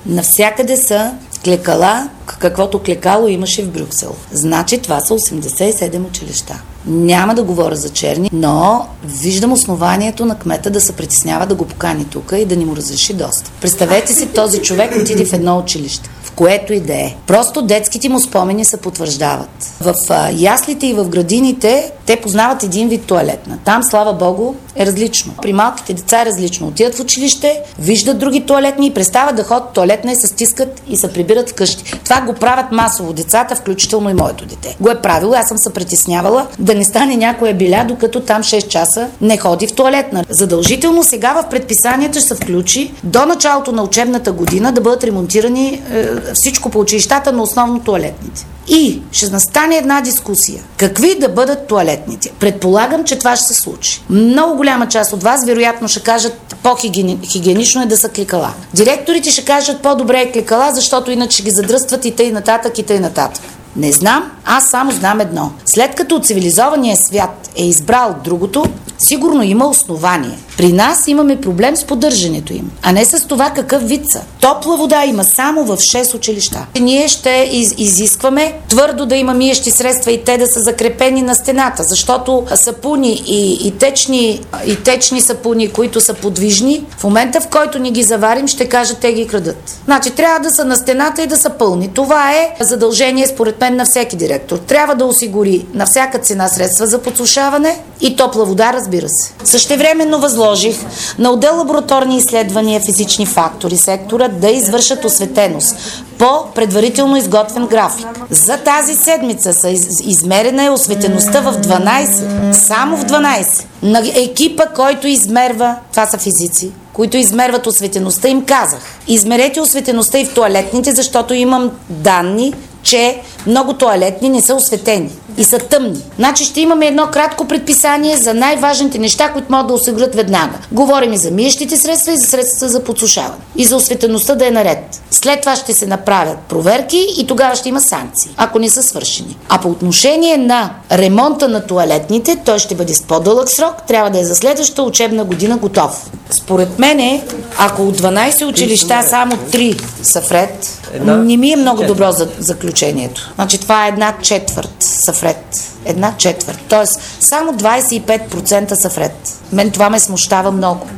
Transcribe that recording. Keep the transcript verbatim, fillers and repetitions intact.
Навсякъде са клекала, каквото клекало имаше в Брюксел. Значи това са осемдесет и седем училища. Няма да говоря за черни, но виждам основанието на кмета да се притеснява да го покани тук и да ни му разреши доста. Представете си, този човек отиде в едно училище, в което и да е. Просто детските му спомени се потвърждават. В а, яслите и в градините те познават един вид тоалетна. Там, слава богу, е различно. При малките деца е различно. Отидат в училище, виждат други тоалетни и престават да ходят в тоалетна и се стискат и се прибират вкъщи. Това го правят масово децата, включително и моето дете. Го е правило, аз съм се притеснявала да не стане някоя биля, докато там шест часа не ходи в тоалетна. Задължително сега в предписанията ще се включи до началото на учебната година да бъдат ремонтирани е, всичко по училищата, но основно тоалетните. И ще настане една дискусия. Какви да бъдат тоалетните? Предполагам, че това ще се случи. Много голяма част от вас вероятно ще кажат по-хигиенично е да са кликала. Директорите ще кажат по-добре е кликала, защото иначе ги задръстват и тъй нататък и тъй нататък. Не знам, аз само знам едно. След като цивилизованият свят е избрал другото, сигурно има основание. При нас имаме проблем с поддържането им, а не с това какъв вид са. Топла вода има само в шест училища. Ние ще из- изискваме твърдо да има миещи средства и те да са закрепени на стената, защото сапуни и, и, течни, и течни сапуни, които са подвижни, в момента в който ни ги заварим, ще кажат те ги крадат. Значи трябва да са на стената и да са пълни. Това е задължение според мен на всеки директор. Трябва да осигури на всяка цена средства за подсушаване и топла вода, разбира се. Същевременно възложих на отдел лабораторни изследвания физични фактори сектора да извършат осветеност по предварително изготвен график. За тази седмица са из, измерена е осветеността в дванайсет, само в дванайсет. На екипа, който измерва, това са физици, които измерват осветеността, им казах: измерете осветеността и в тоалетните, защото имам данни, че много тоалетни не са осветени и са тъмни. Значи ще имаме едно кратко предписание за най-важните неща, които могат да осигурят веднага. Говорим и за миещите средства, и за средствата за подсушаване. И за осветеността да е наред. След това ще се направят проверки и тогава ще има санкции, ако не са свършени. А по отношение на ремонта на тоалетните, той ще бъде с по-дълъг срок, трябва да е за следващата учебна година готов. Според мен, ако от дванайсет училища само три са вред, не ми е много добро за заключението. Значи това е една четвърт са вред. Една четвърт. Тоест само двайсет и пет процента са вред. Мен това ме смущава много.